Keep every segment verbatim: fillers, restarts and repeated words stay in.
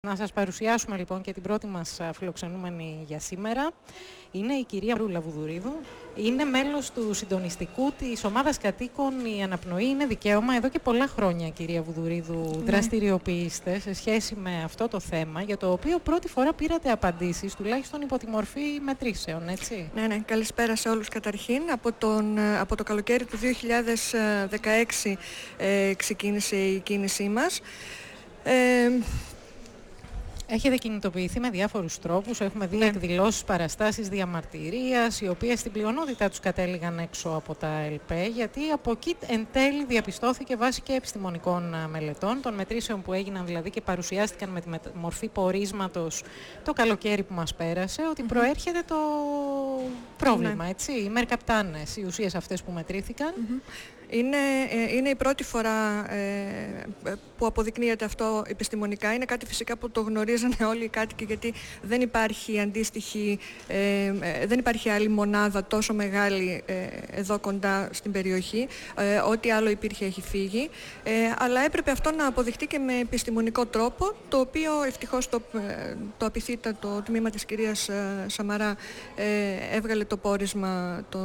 Να σας παρουσιάσουμε λοιπόν και την πρώτη μας φιλοξενούμενη για σήμερα. Είναι η κυρία Μαρούλα Βουδουρίδου. Είναι μέλος του συντονιστικού της ομάδας κατοίκων «Η Αναπνοή είναι δικαίωμα». Εδώ και πολλά χρόνια, κυρία Βουδουρίδου, ναι. δραστηριοποιείστε σε σχέση με αυτό το θέμα, για το οποίο πρώτη φορά πήρατε απαντήσεις, τουλάχιστον υπό τη μορφή μετρήσεων, έτσι. Ναι, ναι. Καλησπέρα σε όλους καταρχήν. Από, τον, από το καλοκαίρι του δύο χιλιάδες δεκαέξι ε, ξεκίνησε η κίνησή μας. Ε, Έχετε κινητοποιηθεί με διάφορους τρόπους. Έχουμε δει ναι. εκδηλώσεις, παραστάσεις διαμαρτυρίας, οι οποίες στην πλειονότητα τους κατέληγαν έξω από τα ΕΛΠΕ, γιατί από εκεί εν τέλει διαπιστώθηκε βάσει και επιστημονικών μελετών, των μετρήσεων που έγιναν δηλαδή και παρουσιάστηκαν με τη μορφή πορίσματος το καλοκαίρι που μας πέρασε, ότι mm-hmm. προέρχεται το πρόβλημα, ναι. έτσι, οι μερκαπτάνες, οι ουσίες αυτές που μετρήθηκαν. Mm-hmm. Είναι, είναι η πρώτη φορά ε, που αποδεικνύεται αυτό επιστημονικά. Είναι κάτι φυσικά που το γνωρίζανε όλοι οι κάτοικοι, γιατί δεν υπάρχει αντίστοιχη, ε, δεν υπάρχει άλλη μονάδα τόσο μεγάλη ε, εδώ κοντά στην περιοχή. Ε, ό,τι άλλο υπήρχε έχει φύγει. Ε, αλλά έπρεπε αυτό να αποδειχτεί και με επιστημονικό τρόπο, το οποίο ευτυχώς το, το απειθήτατο τμήμα της κυρίας Σαμαρά ε, έβγαλε το πόρισμα, το,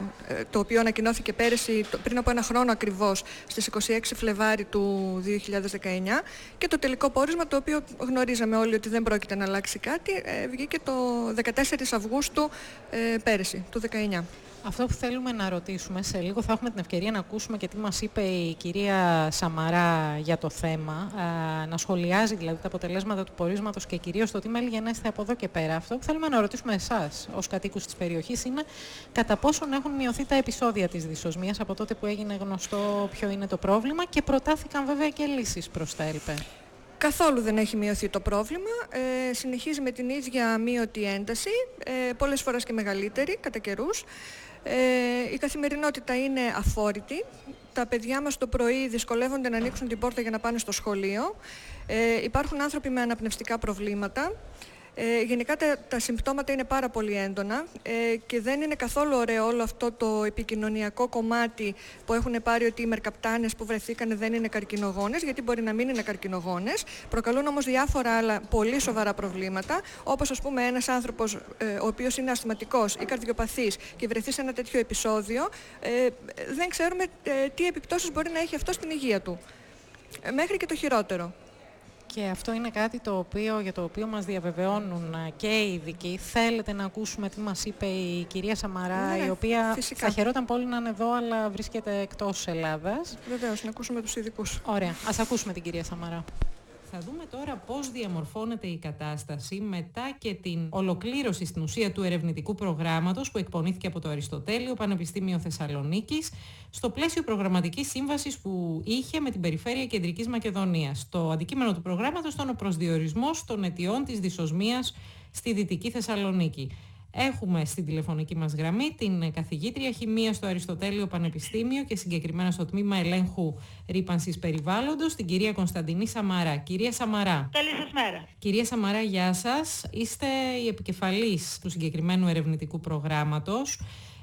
το οποίο ανακοινώθηκε πέρυσι, πριν από ένα χρόνο ακριβώς, στις είκοσι έξι Φλεβάρι του δύο χιλιάδες δεκαεννιά, και το τελικό πόρισμα, το οποίο γνωρίζαμε όλοι ότι δεν πρόκειται να αλλάξει κάτι, ε, βγήκε το δεκατέσσερις Αυγούστου ε, πέρυσι, του δεκαεννιά. Αυτό που θέλουμε να ρωτήσουμε, σε λίγο θα έχουμε την ευκαιρία να ακούσουμε και τι μας είπε η κυρία Σαμαρά για το θέμα, α, να σχολιάζει δηλαδή τα αποτελέσματα του πορίσματος και κυρίως το τι μέλη γενέστε από εδώ και πέρα. Αυτό που θέλουμε να ρωτήσουμε εσάς ως κατοίκους της περιοχής είναι κατά πόσον έχουν μειωθεί τα επεισόδια της δυσοσμίας από τότε που έγινε γνωστό ποιο είναι το πρόβλημα, και προτάθηκαν βέβαια και λύσεις προς τα ΕΛΠΕ. Καθόλου δεν έχει μειωθεί το πρόβλημα, ε, συνεχίζει με την ίδια αμείωτη ένταση, ε, πολλές φορές και μεγαλύτερη κατά καιρούς. Ε, η καθημερινότητα είναι αφόρητη. Τα παιδιά μας το πρωί δυσκολεύονται να ανοίξουν την πόρτα για να πάνε στο σχολείο. Ε, υπάρχουν άνθρωποι με αναπνευστικά προβλήματα. Ε, γενικά τα, τα συμπτώματα είναι πάρα πολύ έντονα ε, και δεν είναι καθόλου ωραίο όλο αυτό το επικοινωνιακό κομμάτι που έχουν πάρει ότι οι μερκαπτάνες που βρεθήκαν δεν είναι καρκινογόνες, γιατί μπορεί να μην είναι καρκινογόνες. Προκαλούν όμως διάφορα άλλα πολύ σοβαρά προβλήματα, όπως ας πούμε ένας άνθρωπος ε, ο οποίος είναι ασθματικός ή καρδιοπαθής και βρεθεί σε ένα τέτοιο επεισόδιο, ε, δεν ξέρουμε ε, τι επιπτώσεις μπορεί να έχει αυτό στην υγεία του. Ε, μέχρι και το χειρότερο. Και αυτό είναι κάτι το οποίο, για το οποίο μας διαβεβαιώνουν και οι ειδικοί. Θέλετε να ακούσουμε τι μας είπε η κυρία Σαμαρά, ναι, η οποία φυσικά θα χαιρόταν πολύ να είναι εδώ, αλλά βρίσκεται εκτός Ελλάδας. Βεβαίως, να ακούσουμε τους ειδικούς. Ωραία, ας ακούσουμε την κυρία Σαμαρά. Θα δούμε τώρα πώς διαμορφώνεται η κατάσταση μετά και την ολοκλήρωση στην ουσία του ερευνητικού προγράμματος που εκπονήθηκε από το Αριστοτέλειο Πανεπιστήμιο Θεσσαλονίκης στο πλαίσιο προγραμματικής σύμβασης που είχε με την Περιφέρεια Κεντρικής Μακεδονίας. Το αντικείμενο του προγράμματος ήταν ο προσδιορισμός των αιτιών της δυσοσμίας στη Δυτική Θεσσαλονίκη. Έχουμε στην τηλεφωνική μας γραμμή την καθηγήτρια χημείας στο Αριστοτέλειο Πανεπιστήμιο και συγκεκριμένα στο τμήμα ελέγχου ρύπανσης περιβάλλοντος, την κυρία Κωνσταντινή Σαμαρά. Κυρία Σαμαρά. Καλή σας μέρα. Κυρία Σαμαρά, γεια σας. Είστε η επικεφαλής του συγκεκριμένου ερευνητικού προγράμματος,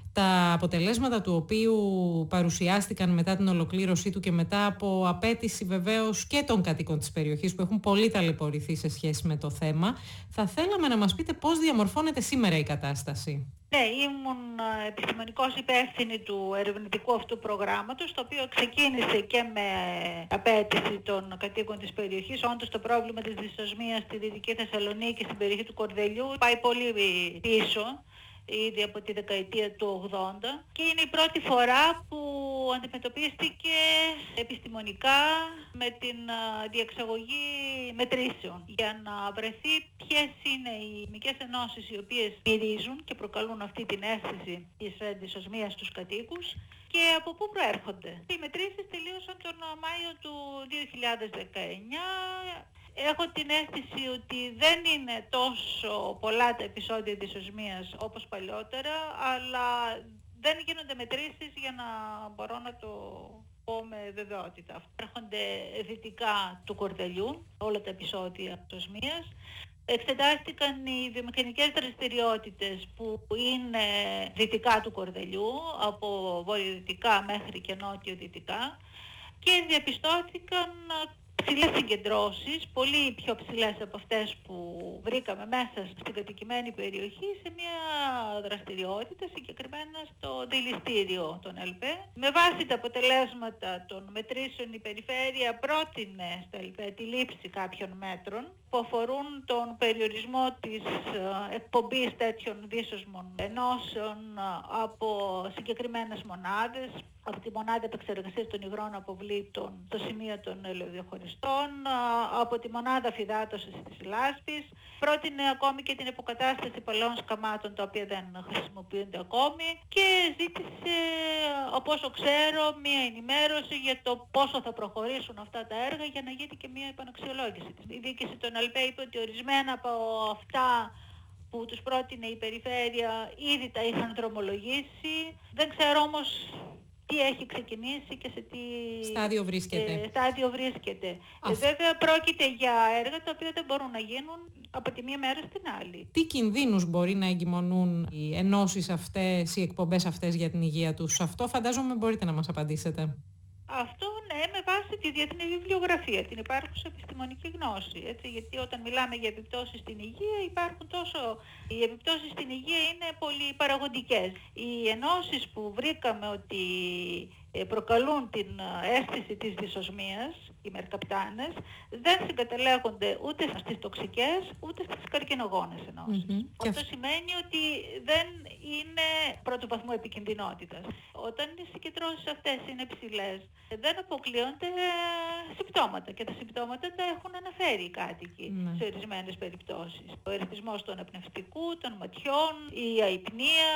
τα αποτελέσματα του οποίου παρουσιάστηκαν μετά την ολοκλήρωσή του και μετά από απέτηση βεβαίως και των κατοίκων της περιοχής που έχουν πολύ ταλαιπωρηθεί σε σχέση με το θέμα. Θα θέλαμε να μας πείτε πώς διαμορφώνεται σήμερα η κατάσταση. Ναι, ήμουν επιστημονικός υπεύθυνη του ερευνητικού αυτού προγράμματος, το οποίο ξεκίνησε και με απέτηση των κατοίκων της περιοχής. Όντως το πρόβλημα της δυσοσμίας στη Δυτική Θεσσαλονίκη, στην περιοχή του Κορδελιού, πάει πολύ πίσω, ήδη από τη δεκαετία του ογδόντα, και είναι η πρώτη φορά που αντιμετωπίστηκε επιστημονικά με την διεξαγωγή μετρήσεων για να βρεθεί ποιες είναι οι χημικές ενώσεις οι οποίες μυρίζουν και προκαλούν αυτή την αίσθηση της δυσοσμίας στους κατοίκους και από πού προέρχονται. Οι μετρήσεις τελείωσαν τον Μάιο του δύο χιλιάδες δεκαεννιά. Έχω την αίσθηση ότι δεν είναι τόσο πολλά τα επεισόδια δυσοσμίας όπως παλιότερα, αλλά δεν γίνονται μετρήσεις για να μπορώ να το πω με βεβαιότητα. Έρχονται δυτικά του Κορδελιού όλα τα επεισόδια δυσοσμίας. Εξετάστηκαν οι βιομηχανικές δραστηριότητες που είναι δυτικά του Κορδελιού, από βορειοδυτικά μέχρι και νότιο-δυτικά, και διαπιστώθηκαν ψηλές συγκεντρώσεις, πολύ πιο ψηλές από αυτές που βρήκαμε μέσα στην κατοικημένη περιοχή, σε μια δραστηριότητα, συγκεκριμένα στο δηληστήριο των ΕΛΠΕ. Με βάση τα αποτελέσματα των μετρήσεων, η Περιφέρεια πρότεινε στο ΕΛΠΕ τη λήψη κάποιων μέτρων που αφορούν τον περιορισμό της εκπομπής τέτοιων δύσοσμων ενώσεων από συγκεκριμένες μονάδες, από τη μονάδα επεξεργασίας των υγρών αποβλήτων στο σημείο των ελαιοδιαχωριστών, από τη μονάδα φυδάτωσης της λάσπης. Πρότεινε ακόμη και την υποκατάσταση παλαιών σκαμμάτων, τα οποία δεν χρησιμοποιούνται ακόμη, και ζήτησε, από όσο ξέρω, μία ενημέρωση για το πόσο θα προχωρήσουν αυτά τα έργα για να γίνει και μία επαναξιολόγηση. Η διοίκηση των ΕΛΠΕ είπε ότι ορισμένα από αυτά που τους πρότεινε η Περιφέρεια ήδη τα είχαν δρομολογήσει. Δεν ξέρω όμως τι έχει ξεκινήσει και σε τι στάδιο βρίσκεται. Ε, στάδιο βρίσκεται. Ε, βέβαια πρόκειται για έργα τα οποία δεν μπορούν να γίνουν από τη μία μέρα στην άλλη. Τι κινδύνους μπορεί να εγκυμονούν οι ενώσεις αυτές, οι εκπομπές αυτές για την υγεία τους? Αυτό φαντάζομαι μπορείτε να μας απαντήσετε. Αυτό ναι, με βάση τη διεθνή βιβλιογραφία, την υπάρχουσα επιστημονική γνώση. Έτσι, γιατί όταν μιλάμε για επιπτώσεις στην υγεία, υπάρχουν τόσο... Οι επιπτώσεις στην υγεία είναι πολύ παραγωγικές. Οι ενώσεις που βρήκαμε ότι προκαλούν την αίσθηση της δυσοσμίας, οι μερκαπτάνες, δεν συγκαταλέγονται ούτε στις τοξικές ούτε στις καρκινογόνες ενώσεις. Mm-hmm. Αυτό σημαίνει ότι δεν είναι πρώτου βαθμού επικινδυνότητας. Όταν οι συγκεντρώσεις αυτές είναι ψηλές, δεν αποκλείονται συμπτώματα, και τα συμπτώματα τα έχουν αναφέρει οι κάτοικοι mm-hmm. σε ορισμένες περιπτώσεις. Ο ερεθισμός του αναπνευστικού, των ματιών, η αϊπνία,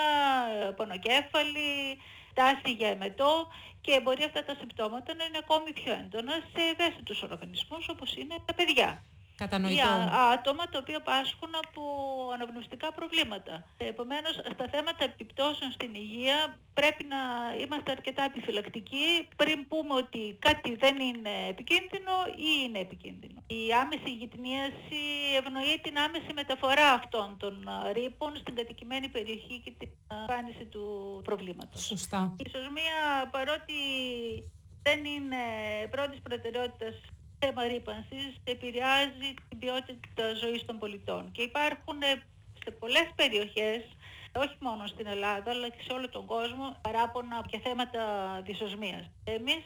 πονοκέφαλη, τάση για εμετό, και μπορεί αυτά τα συμπτώματα να είναι ακόμη πιο έντονα σε ευαίσθητους οργανισμούς όπως είναι τα παιδιά. Κατανοητό. Ή άτομα τα οποία πάσχουν από αναπνευστικά προβλήματα. Επομένως, στα θέματα επιπτώσεων στην υγεία πρέπει να είμαστε αρκετά επιφυλακτικοί πριν πούμε ότι κάτι δεν είναι επικίνδυνο ή είναι επικίνδυνο. Η άμεση γυτνίαση ευνοεί την άμεση μεταφορά αυτών των ρήπων στην κατοικημένη περιοχή και την εμφάνιση του προβλήματος. Σωστά. Η δυσοσμία, παρότι δεν είναι πρώτης προτεραιότητας θέμα ρύπανσης, επηρεάζει την ποιότητα ζωής των πολιτών. Και υπάρχουν σε πολλές περιοχές, όχι μόνο στην Ελλάδα, αλλά και σε όλο τον κόσμο, παράπονα και θέματα δυσοσμίας. Εμείς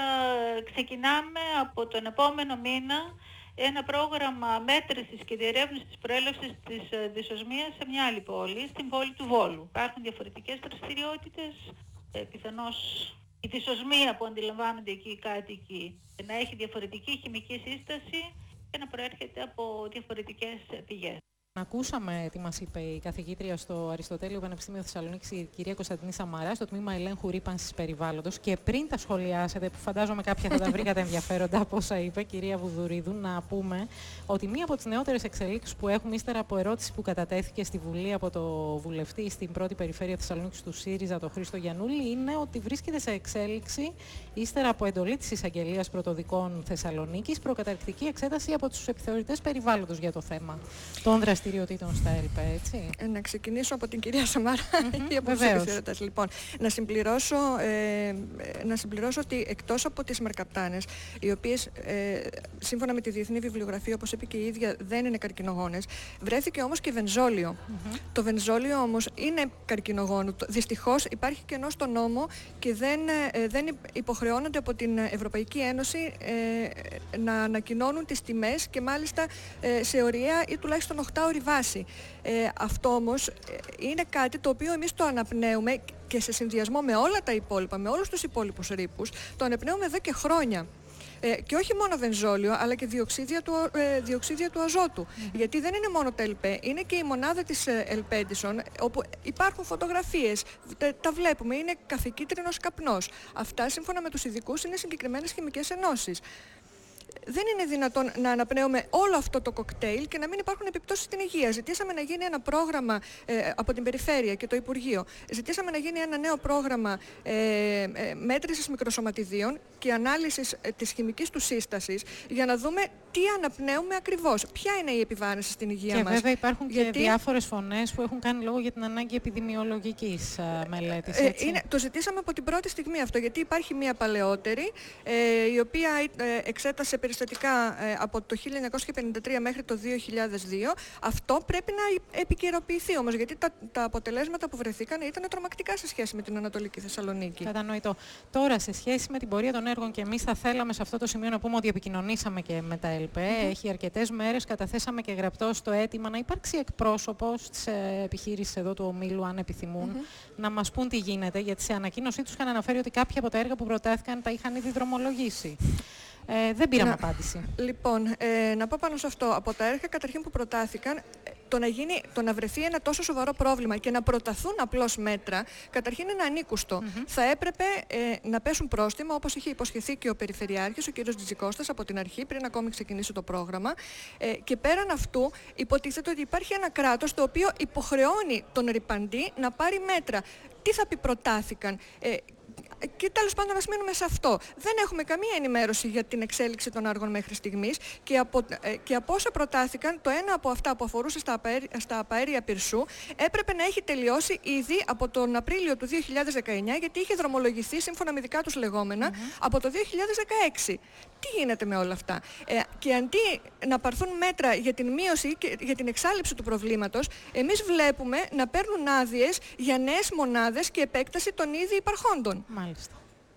α, ξεκινάμε από τον επόμενο μήνα ένα πρόγραμμα μέτρησης και διερεύνησης της προέλευσης της δυσοσμίας σε μια άλλη πόλη, στην πόλη του Βόλου. Υπάρχουν διαφορετικές δραστηριότητες, ε, πιθανώς η δυσοσμία που αντιλαμβάνονται εκεί οι κάτοικοι να έχει διαφορετική χημική σύσταση και να προέρχεται από διαφορετικές πηγές. Ακούσαμε τι μας είπε η καθηγήτρια στο Αριστοτέλειο Πανεπιστήμιο Θεσσαλονίκης, η κυρία Κωνσταντινή Σαμαρά, στο τμήμα ελέγχου ρύπανσης περιβάλλοντος. Και πριν τα σχολιάσετε, που φαντάζομαι κάποια θα τα βρήκατε ενδιαφέροντα από όσα είπε, κυρία Βουδουρίδου, να πούμε ότι μία από τις νεότερες εξελίξεις που έχουμε ύστερα από ερώτηση που κατατέθηκε στη Βουλή από το βουλευτή στην πρώτη περιφέρεια Θεσσαλονίκης του ΣΥΡΙΖΑ, τον Χρήστο Γιαννούλη, είναι ότι βρίσκεται σε εξέλιξη ύστερα από εντολή της Εισαγγελίας Πρωτοδικών Θεσσαλονίκης προκαταρκτική εξέταση από τους επιθεωρητές περιβάλλοντος για το θέμα των δραστηριοτήτων στα ΕΛΠΕ, έτσι. Ε, να ξεκινήσω από την κυρία Σαμάρα mm-hmm, ή από τους επιθεωρητές. Λοιπόν, να συμπληρώσω, ε, να συμπληρώσω ότι εκτός από τις μερκαπτάνες, οι οποίες ε, σύμφωνα με τη διεθνή βιβλιογραφία, όπως είπε και η ίδια, δεν είναι καρκινογόνες, βρέθηκε όμως και βενζόλιο. Mm-hmm. Το βενζόλιο όμως είναι καρκινογόνο. Δυστυχώς υπάρχει κενό στο νόμο και δεν, ε, δεν υποχρεώνονται από την Ευρωπαϊκή Ένωση ε, να ανακοινώνουν τις τιμές, και μάλιστα ε, σε ωριαία ή τουλάχιστον οχτάωρη βάση. Ε, αυτό όμως ε, είναι κάτι το οποίο εμείς το αναπνέουμε, και σε συνδυασμό με όλα τα υπόλοιπα, με όλους τους υπόλοιπους ρήπους, το αναπνέουμε εδώ και χρόνια. Ε, και όχι μόνο βενζόλιο, αλλά και διοξίδια του, ε, διοξίδια του αζότου. Mm-hmm. Γιατί δεν είναι μόνο τα ΕΛΠΕ, είναι και η μονάδα της ε, Ελπέντισον, όπου υπάρχουν φωτογραφίες, τα, τα βλέπουμε, είναι καφεκίτρινος καπνός. Αυτά, σύμφωνα με τους ειδικούς, είναι συγκεκριμένες χημικές ενώσεις. Δεν είναι δυνατόν να αναπνέουμε όλο αυτό το κοκτέιλ και να μην υπάρχουν επιπτώσεις στην υγεία. Ζητήσαμε να γίνει ένα πρόγραμμα ε, από την Περιφέρεια και το Υπουργείο. Ζητήσαμε να γίνει ένα νέο πρόγραμμα ε, ε, μέτρησης μικροσωματιδίων και ανάλυσης ε, της χημικής του σύστασης, για να δούμε τι αναπνέουμε ακριβώς. Ποια είναι η επιβάρυνση στην υγεία και μας. Και βέβαια υπάρχουν Γιατί... και διάφορες φωνές που έχουν κάνει λόγο για την ανάγκη επιδημιολογικής ε, μελέτης. Ε, είναι, το ζητήσαμε από την πρώτη στιγμή αυτό, γιατί υπάρχει μια παλαιότερη, ε, η οποία ε, εξέτασε περιστατικά ε, από το χίλια εννιακόσια πενήντα τρία μέχρι το δύο χιλιάδες δύο. Αυτό πρέπει να επικαιροποιηθεί όμως, γιατί τα, τα αποτελέσματα που βρεθήκαν ήταν τρομακτικά σε σχέση με την Ανατολική Θεσσαλονίκη. Κατανοητό. Τώρα, σε σχέση με την πορεία των έργων, και εμείς θα θέλαμε σε αυτό το σημείο να πούμε ότι επικοινωνήσαμε και με τα ΕΛΠΕ. Mm-hmm. Έχει αρκετές μέρες, καταθέσαμε και γραπτό στο αίτημα να υπάρξει εκπρόσωπος της ε, επιχείρησης εδώ του ομίλου, αν επιθυμούν, mm-hmm. να μας πούν τι γίνεται, γιατί σε ανακοίνωσή τους είχαν αναφέρει ότι κάποια από τα έργα που προτάθηκαν τα είχαν ήδη δρομολογήσει. Ε, δεν πήραμε να, απάντηση. Λοιπόν, ε, να πω πάνω σε αυτό. Από τα έργα καταρχήν που προτάθηκαν, το να, γίνει, το να βρεθεί ένα τόσο σοβαρό πρόβλημα και να προταθούν απλώς μέτρα, καταρχήν είναι ανήκουστο. Mm-hmm. Θα έπρεπε ε, να πέσουν πρόστιμα, όπως είχε υποσχεθεί και ο Περιφερειάρχης, ο κ. Τζιτζικώστας, από την αρχή, πριν ακόμη ξεκινήσει το πρόγραμμα. Ε, και πέραν αυτού, υποτίθεται ότι υπάρχει ένα κράτος το οποίο υποχρεώνει τον ρυπαντή να πάρει μέτρα. Τι θα πει προτάθηκαν? Ε, Και τέλος πάντων, ας μείνουμε σε αυτό. Δεν έχουμε καμία ενημέρωση για την εξέλιξη των έργων μέχρι στιγμής και από, ε, και από όσα προτάθηκαν, το ένα από αυτά που αφορούσε στα, απαέρι, στα απαέρια πυρσού έπρεπε να έχει τελειώσει ήδη από τον Απρίλιο του δύο χιλιάδες δεκαεννιά, γιατί είχε δρομολογηθεί σύμφωνα με δικά τους λεγόμενα mm-hmm. από το δύο χιλιάδες δεκαέξι. Τι γίνεται με όλα αυτά? Ε, και αντί να πάρθουν μέτρα για την μείωση και για την εξάλειψη του προβλήματος, εμείς βλέπουμε να παίρνουν άδειες για νέες μονάδες και επέκταση των ήδη υπαρχόντων. Μάλιστα.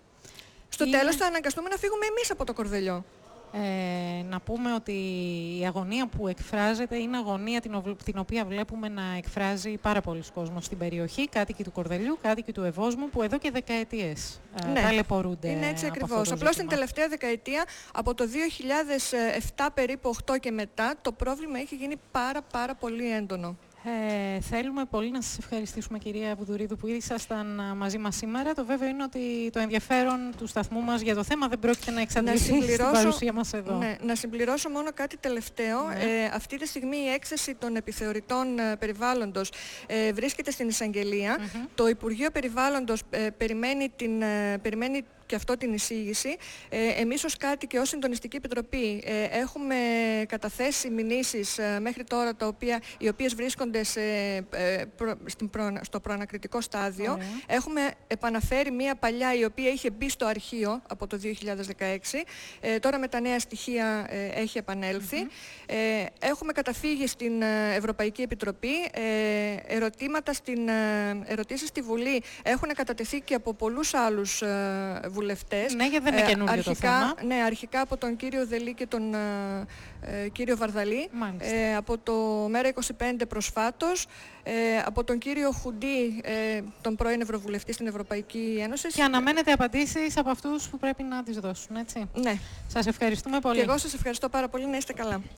Στο είναι... τέλος θα αναγκαστούμε να φύγουμε εμείς από το Κορδελιό. Ε, να πούμε ότι η αγωνία που εκφράζεται είναι αγωνία την, ο, την οποία βλέπουμε να εκφράζει πάρα πολλοί κόσμος στην περιοχή, κάτοικοι του Κορδελιού, κάτοικοι του Ευόσμου, που εδώ και δεκαετίες ναι, ε, ταλαιπωρούνται. Είναι έτσι ακριβώς. Απλώς την τελευταία δεκαετία, από το δύο χιλιάδες επτά περίπου οκτώ και μετά, το πρόβλημα έχει γίνει πάρα πάρα πολύ έντονο. Ε, θέλουμε πολύ να σας ευχαριστήσουμε, κυρία Βουδουρίδου, που ήσασταν μαζί μας σήμερα. Το βέβαιο είναι ότι το ενδιαφέρον του σταθμού μας για το θέμα δεν πρόκειται να εξαντληθεί στην παρουσία μας εδώ. Ναι, να συμπληρώσω μόνο κάτι τελευταίο. Ναι. Ε, αυτή τη στιγμή η έκθεση των επιθεωρητών ε, περιβάλλοντος ε, βρίσκεται στην εισαγγελία. Mm-hmm. Το Υπουργείο Περιβάλλοντος ε, περιμένει, την, ε, περιμένει και αυτό την εισήγηση. Ε, εμείς ως κάτοικοι, ως Συντονιστική Επιτροπή, ε, έχουμε καταθέσει μηνύσεις ε, μέχρι τώρα, τα οποία, οι οποίες βρίσκονται σε, ε, προ, στην προ, στο προανακριτικό στάδιο. Mm. Έχουμε επαναφέρει μία παλιά η οποία είχε μπει στο αρχείο από το δύο χιλιάδες δεκαέξι. Ε, τώρα με τα νέα στοιχεία ε, έχει επανέλθει. Mm-hmm. Ε, έχουμε καταφύγει στην Ευρωπαϊκή Επιτροπή. Ε, ερωτήματα στην, ε, ερωτήσεις στη Βουλή έχουν κατατεθεί και από πολλούς άλλους ε, βουλευτές. Ναι, γιατί δεν είναι καινούργιο ε, το θέμα. Ναι, αρχικά από τον κύριο Δελή και τον ε, κύριο Βαρδαλή, ε, από το Μέρα είκοσι πέντε προσφάτως, ε, από τον κύριο Χουντή, ε, τον πρώην Ευρωβουλευτή στην Ευρωπαϊκή Ένωση. Και αναμένετε απαντήσεις από αυτούς που πρέπει να τις δώσουν, έτσι. Ναι. Σας ευχαριστούμε πολύ. Και εγώ σας ευχαριστώ πάρα πολύ. Να είστε καλά.